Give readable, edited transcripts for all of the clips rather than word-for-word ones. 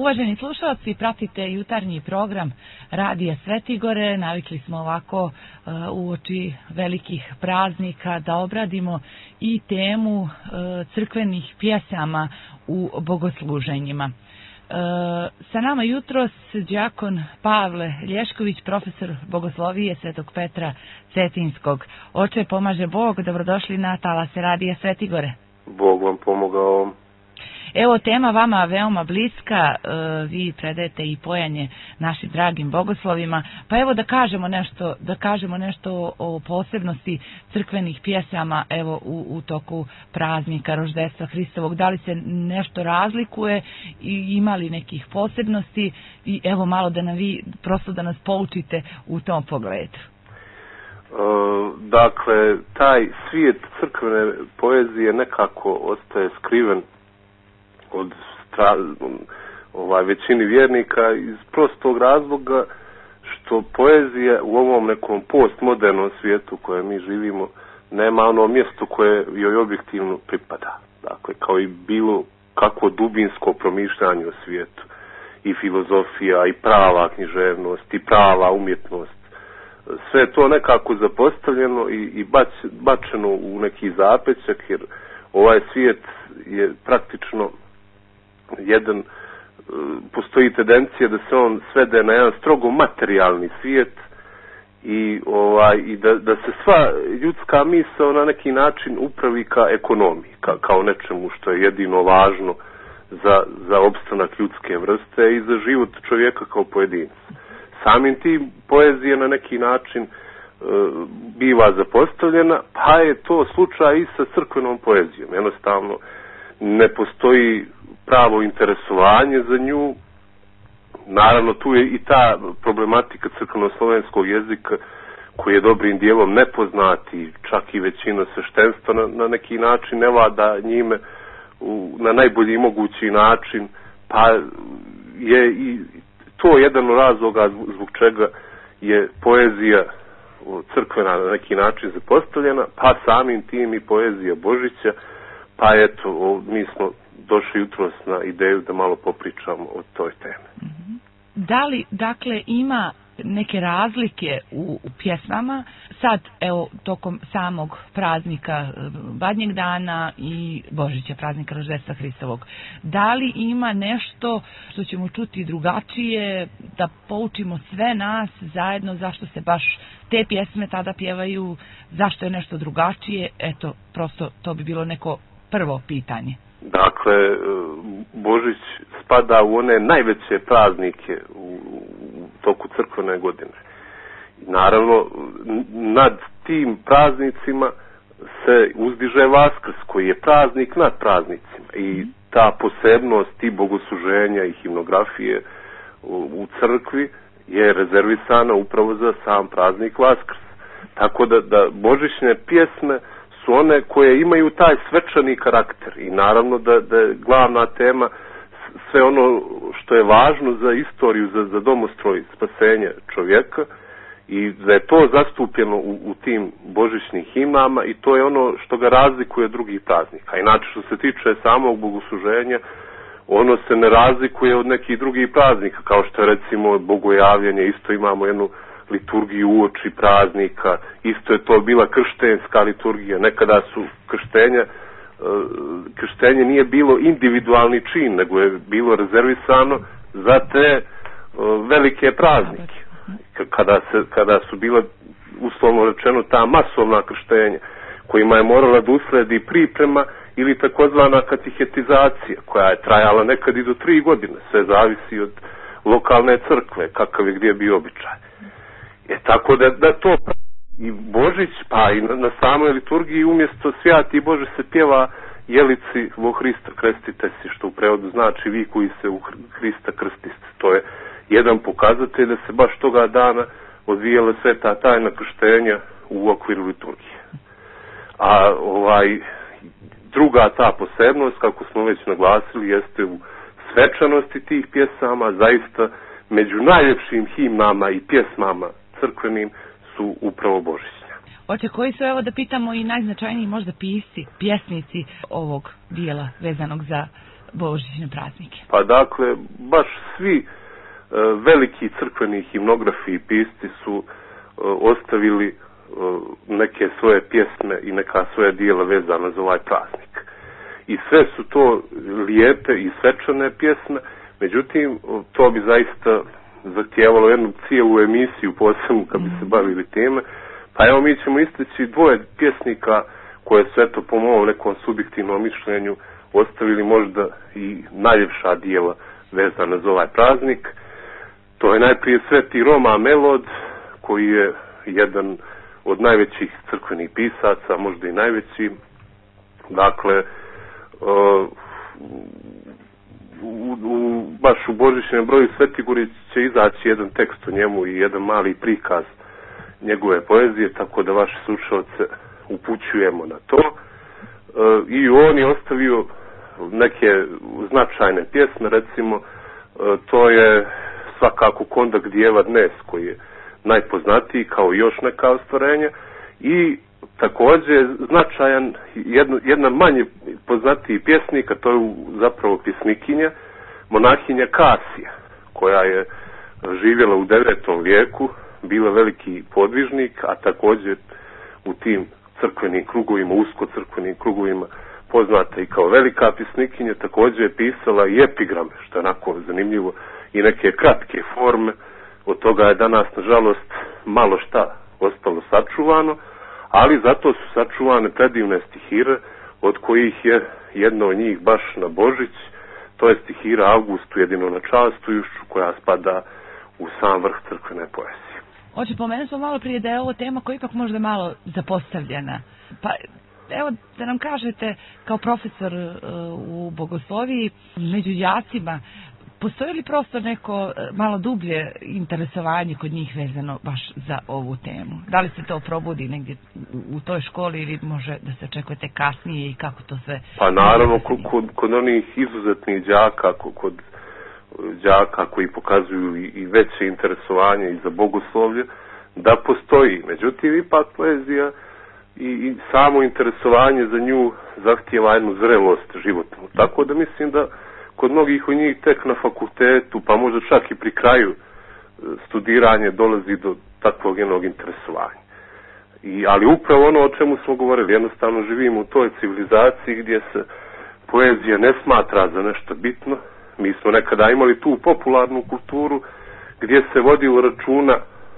Uvaženi slušalci, pratite jutarnji program Radija Svetigore. Navikli smo ovako uoči velikih praznika da obradimo i temu crkvenih pjesama u bogosluženjima. Sa nama jutros đakon Pavle Lješković, profesor bogoslovije Svetog Petra Cetinskog. Oče, pomaže Bog, dobrodošli na talase Radija Svetigore. Bog vam pomogao. Evo, tema vama veoma bliska, vi predajete i pojanje našim dragim bogoslovima, pa evo da kažemo nešto o posebnosti crkvenih pjesama evo u toku praznika Roždestva Hristovog. Da li se nešto razlikuje i ima li nekih posebnosti i evo malo da da nas poučite u tom pogledu. Dakle, taj svijet crkvene poezije nekako ostaje skriven od većini vjernika iz prostog razloga što poezija u ovom nekom postmodernom svijetu u kojem mi živimo nema ono mjesto koje joj objektivno pripada. Dakle, kao i bilo kakvo dubinsko promišljanje o svijetu, i filozofija, i prava književnost, i prava umjetnost. Sve je to nekako zapostavljeno i bačeno u neki zapećak, jer ovaj svijet je praktično postoji tendencija da se on svede na jedan strogo materijalni svijet i da se sva ljudska misao na neki način upravi ka ekonomiji, kao nečemu što je jedino važno za opstanak ljudske vrste i za život čovjeka kao pojedinca. Samim tim poezija na neki način biva zapostavljena, pa je to slučaj i sa crkvenom poezijom. Jednostavno ne postoji pravo interesovanje za nju. Naravno, tu je i ta problematika crkveno-slovenskog jezika koji je dobrim dijelom nepoznat i čak i većina sveštenstva na neki način ne vlada njime na najbolji mogući način, pa je i to jedan od razloga zbog čega je poezija crkvena na neki način zapostavljena, pa samim tim i poezija Božića, pa eto, mi smo došli jutros na ideju da malo popričamo o toj temi. Da li, dakle, ima neke razlike u pjesmama, sad, evo, tokom samog praznika Badnjeg dana i Božića, praznika Roždestva Hristovog, da li ima nešto što ćemo čuti drugačije, da poučimo sve nas zajedno, zašto se baš te pjesme tada pjevaju, zašto je nešto drugačije, eto, prosto to bi bilo neko prvo pitanje. Dakle, Božić spada u one najveće praznike u toku crkvene godine. Naravno, nad tim praznicima se uzdiže Vaskrs, koji je praznik nad praznicima. I ta posebnost i bogosluženja i himnografije u crkvi je rezervisana upravo za sam praznik Vaskrs. Tako da božićne pjesme su one koje imaju taj svečani karakter i naravno da je glavna tema sve ono što je važno za istoriju, za domostroj spasenja čovjeka i da je to zastupljeno u tim božićnim himnama i to je ono što ga razlikuje od drugih praznika. Inače, što se tiče samog bogosluženja, ono se ne razlikuje od nekih drugih praznika, kao što je recimo bogojavljenje, isto imamo jednu liturgiju uoči praznika, isto je to bila krštenska liturgija. Nekada su krštenje nije bilo individualni čin, nego je bilo rezervisano za te velike praznike. Kada su bila, uslovno rečeno, ta masovna krštenja, kojima je morala da usledi priprema ili takozvana katihetizacija, koja je trajala nekad i do 3 godine, sve zavisi od lokalne crkve, kakav je gdje bio običaj. Tako da to i Božić, pa i na samoj liturgiji umjesto Svijati Bože se pjeva Jelici vo Hrista krestite si, što u prevodu znači vi koji se u Hrista krstiste. To je jedan pokazatelj da se baš toga dana odvijala sveta tajna krštenja u okviru liturgije. A druga ta posebnost, kako smo već naglasili, jeste u svečanosti tih pjesama. Zaista među najljepšim himnama i pjesmama crkvenim su upravo božićne. Oče, koji su, evo da pitamo, i najznačajniji možda pisci, pjesnici ovog dijela vezanog za božićne praznike? Pa dakle, baš svi veliki crkveni himnografi i pisci su ostavili neke svoje pjesme i neka svoja dijela vezana za ovaj praznik. I sve su to lijepe i svečane pjesme, međutim, to bi zaista zahtijevalo jednu cijelu emisiju posebno kad bi se bavili time. Pa evo mi ćemo isteći dvoje pjesnika koje su, eto, po mom nekom subjektivnom mišljenju ostavili možda i najljepša dijela vezana za ovaj praznik. To je najprije Sveti Roma Melod, koji je jedan od najvećih crkvenih pisaca, možda i najveći. Dakle, baš u božićnem broju Svetigori će izaći jedan tekst o njemu i jedan mali prikaz njegove poezije, tako da vaše slušalce upućujemo na to. I on je ostavio neke značajne pjesme, recimo to je svakako Kondak Djeva Dnes, koji je najpoznatiji, kao još neka ostvarenja, i također značajan jedna manje poznatiji pjesnik, a to je zapravo pjesnikinja, monahinja Kasija, koja je živjela u 9. vijeku, bila veliki podvižnik, a također u tim crkvenim krugovima, usko crkvenim krugovima, poznata i kao velika pjesnikinja. Također je pisala i epigrame, što je onako zanimljivo, i neke kratke forme. Od toga je danas, nažalost, malo šta ostalo sačuvano, ali zato su sačuvane predivne stihire, od kojih je jedna od njih baš na Božić, to je stihira Avgustu jedino načastujušću, koja spada u sam vrh crkvene poezije. Oče, pomenuli smo malo prije da je ovo tema koja je ipak možda malo zapostavljena. Pa evo da nam kažete, kao profesor u bogosloviji, među đacima, postoji li prosto neko malo dublje interesovanje kod njih vezano baš za ovu temu? Da li se to probudi negdje u toj školi ili može da se očekujete kasnije i kako to sve? Pa naravno, kod onih izuzetnih đaka, kod đaka koji pokazuju i veće interesovanje i za bogoslovlje, da postoji. Međutim, ipak poezija i samo interesovanje za nju zahtijeva jednu zrelost životnu. Tako da mislim da kod mnogih od njih tek na fakultetu, pa možda čak i pri kraju studiranja dolazi do takvog jednog interesovanja. Ali upravo ono o čemu smo govorili, jednostavno živimo u toj civilizaciji gdje se poezija ne smatra za nešto bitno. Mi smo nekada imali tu popularnu kulturu gdje se vodilo računa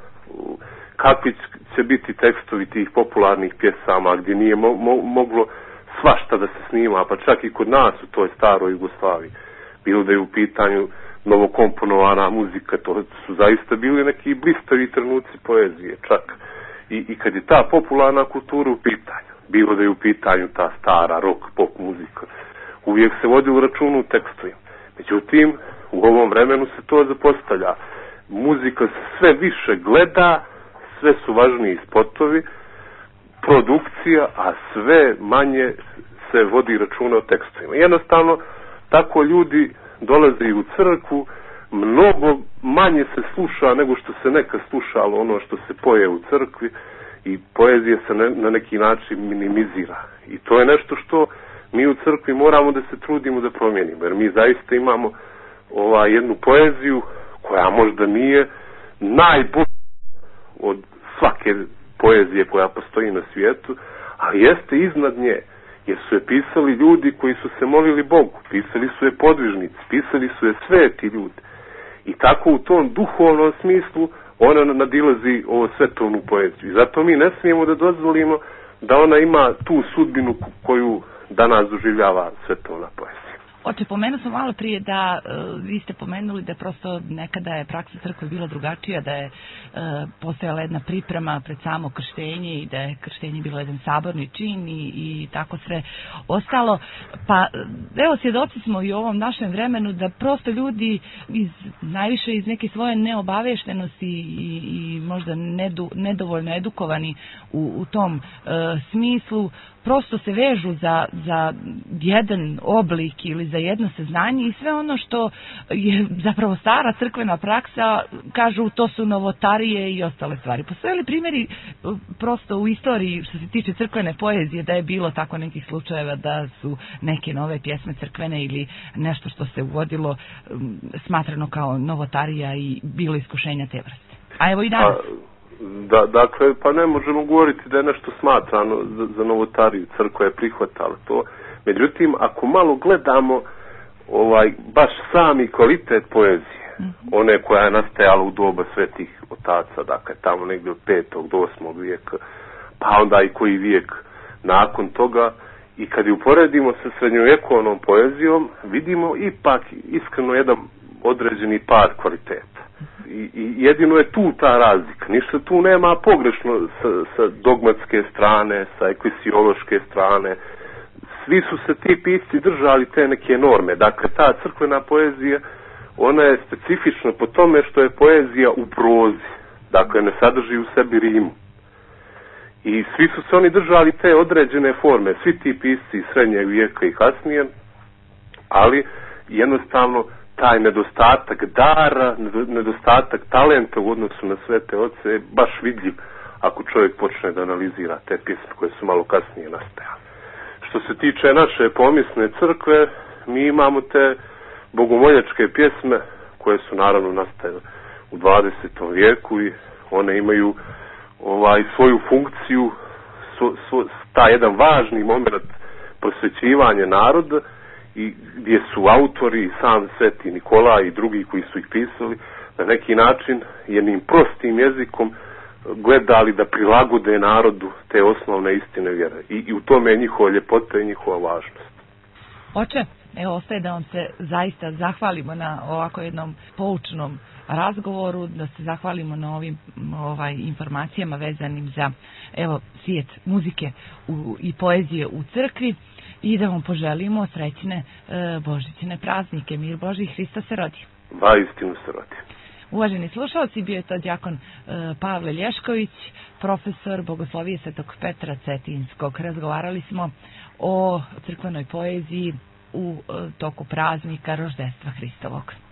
kakvi će biti tekstovi tih popularnih pjesama, gdje nije moglo svašta da se snima, pa čak i kod nas u toj staroj Jugoslaviji. Bilo da je u pitanju novokomponovana muzika, to su zaista bili neki blistavi trenuci poezije čak. I kad je ta popularna kultura u pitanju, bilo da je u pitanju ta stara rock, pop muzika, uvijek se vodilo račun u tekstovima. Međutim, u ovom vremenu se to zapostavlja. Muzika se sve više gleda, sve su važniji spotovi, produkcija, a sve manje se vodi računa o tekstovima. Jednostavno, tako ljudi dolaze u crkvu, mnogo manje se sluša nego što se nekad slušalo ono što se poje u crkvi, i poezija se na neki način minimizira. I to je nešto što mi u crkvi moramo da se trudimo da promijenimo, jer mi zaista imamo jednu poeziju koja možda nije najbolja od svake poezije koja postoji na svijetu, ali jeste iznad nje, jer su je pisali ljudi koji su se molili Bogu, pisali su je podvižnici, pisali su je sveti ljudi. I tako u tom duhovnom smislu ona nadilazi ovo svetovnu poeziju. I zato mi ne smijemo da dozvolimo da ona ima tu sudbinu koju danas doživljava svetovna poezija. Oče, pomenuo sam malo prije da vi ste pomenuli da prosto nekada je praksa crkve bila drugačija, da je postojala jedna priprema pred samo krštenje i da je krštenje bilo jedan saborni čin i tako sve ostalo. Pa evo, svjedoci smo i u ovom našem vremenu da prosto ljudi najviše iz neke svoje neobaveštenosti i možda nedovoljno edukovani u tom smislu prosto se vežu za jedan oblik ili za jedno saznanje i sve ono što je zapravo stara crkvena praksa, kažu to su novotarije i ostale stvari. Postoje li primjeri prosto u istoriji što se tiče crkvene poezije da je bilo tako nekih slučajeva da su neke nove pjesme crkvene ili nešto što se uvodilo smatrano kao novotarija i bilo iskušenja te vrste? A evo i danas. Dakle, pa ne možemo govoriti da je nešto smatrano za novotariju, crkva je prihvatala to. Međutim, ako malo gledamo baš sami kvalitet poezije, one koja je nastajala u doba svetih otaca, dakle tamo negdje od 5. do 8. vijeka, pa onda i koji vijek nakon toga, i kad je uporedimo sa srednjovjekovnom poezijom, vidimo ipak iskreno jedan određeni pad kvaliteta. I jedino je tu ta razlika. Ništa tu nema pogrešno sa dogmatske strane, sa eklesiološke strane. Svi su se ti pisci držali te neke norme. Dakle, ta crkvena poezija, ona je specifična po tome što je poezija u prozi. Dakle, ne sadrži u sebi rimu. I svi su se oni držali te određene forme. Svi ti pisci iz srednjeg vijeka i kasnije, ali jednostavno taj nedostatak dara, nedostatak talenta u odnosu na svete oce je baš vidljiv ako čovjek počne da analizira te pjesme koje su malo kasnije nastajale. Što se tiče naše pomisne crkve, mi imamo te bogomoljačke pjesme koje su naravno nastajale u 20. vijeku i one imaju svoju funkciju, taj jedan važni moment prosvećivanja naroda, i gdje su autori, sam Sveti Nikolaj i drugi koji su ih pisali, na neki način jednim prostim jezikom gledali da prilagode narodu te osnovne istine vjere. I u tome je njihova ljepota i njihova važnost. Oče, evo ostaje da vam se zaista zahvalimo na ovako jednom poučnom razgovoru, da se zahvalimo na ovim informacijama vezanim za svijet muzike i poezije u crkvi i da vam poželimo srećne božićne praznike. Mir Božji, Hrista se rodi. Vaistinu se rodi. Uvaženi slušalci, bio je to đakon Pavle Lješković, profesor Bogoslovije Svetog Petra Cetinskog. Razgovarali smo o crkvenoj poeziji u toku praznika Roždestva Hristovog.